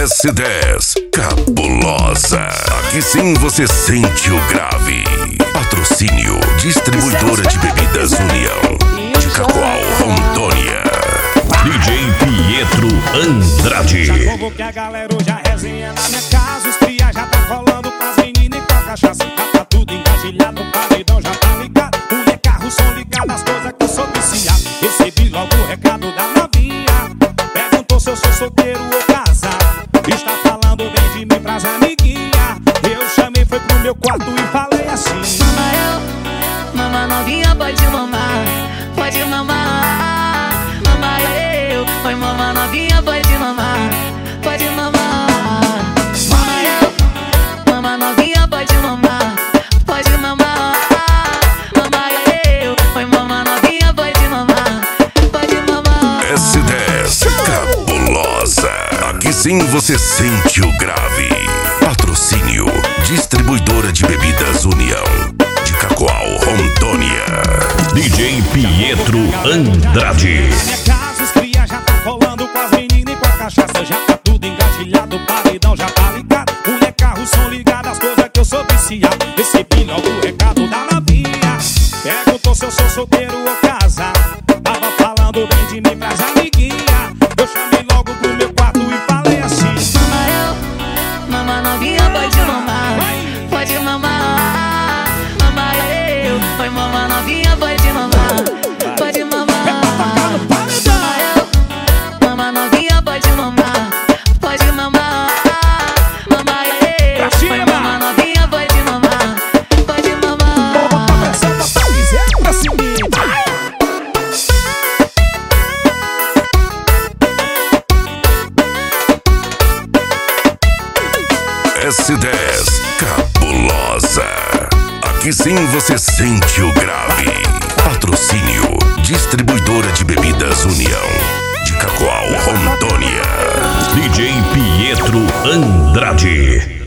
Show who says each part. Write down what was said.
Speaker 1: S10 Cabulosa. Aqui sim você sente o grave. Patrocínio Distribuidora de Bebidas União de Cacoal, Rondônia. DJ Pietro Andrade.
Speaker 2: Já convoquei a galera, hoje a resenha na minha casa. Os cria já tá rolando com as meninas e com a cachaça. Já tá tudo engatilhado, o paredão já tá ligado. Mulher, carro, som ligado, as coisas que eu sou viciado. Recebi logo o recado da novinha. Perguntou se eu sou solteiro ou casado. Está falando bem de mim pras amiguinhas. Eu chamei, foi pro meu quarto e falei assim:
Speaker 3: Mama novinha, pode mamar, pode mamar. Mama eu, oi mama novinha, pode mamar, pode mamar. Mama novinha, pode mamar, pode mamar. Mama eu, oi mama novinha, pode mamar, pode mamar.
Speaker 1: S10 Cabulosa. Aqui sim você sente o grave. Patrocínio Distribuidora de Bebidas União de Cacoal, Rondônia. DJ Pietro Andrade.
Speaker 2: Na minha casa os cria já tá rolando com as meninas e com a cachaça. Já tá tudo engatilhado, o paredão já tá ligado. Mulher, carro, som ligado, as coisas que eu sou viciado. Recebi logo o recado da novinha. Perguntou se eu sou solteiro ou casado. Tava falando bem de mim pras amiguinhas. Eu chamei logo pro meu quarto e falei assim:
Speaker 3: Mama novinha, pode mamar, pode mamar. Mama eu, oi mama novinha, pode mamar, pode mamar. Mama novinha, pode mamar, pode mamar. Mama eu, oi mama novinha, pode mamar, pode mamar.
Speaker 1: S10 Cabulosa. Aqui sim você sente o grave. Patrocínio Distribuidora de Bebidas União de Cacoal, Rondônia. DJ Pietro Andrade.